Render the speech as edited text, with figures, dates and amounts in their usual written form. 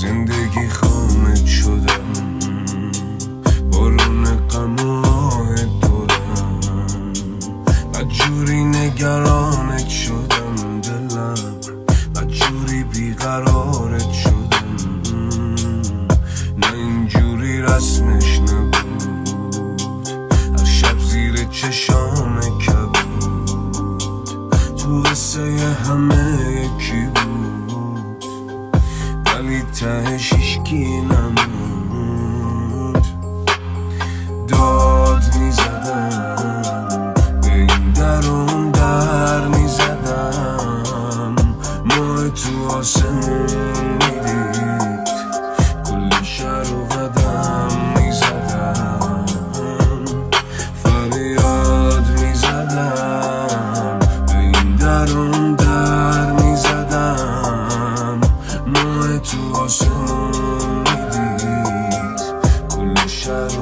زندگی خامت شدم، بارون غم و آه دورم، بدجوری نگرانت شدم دلم، بدجوری بیقرارت شدم. نه اینجوری رسمش نبود، هر شب زیر چشام کبود، تو قصه همه یکی بود، ولی تهش هیچکی نمود. داد میزدم به این در اون در میزدم، ماه تو آسمون میدید، کل شهر و قدم میزدم، فریاد میزدم به این در اون در میزدم، ماه تو آسمون میدید، کل شهر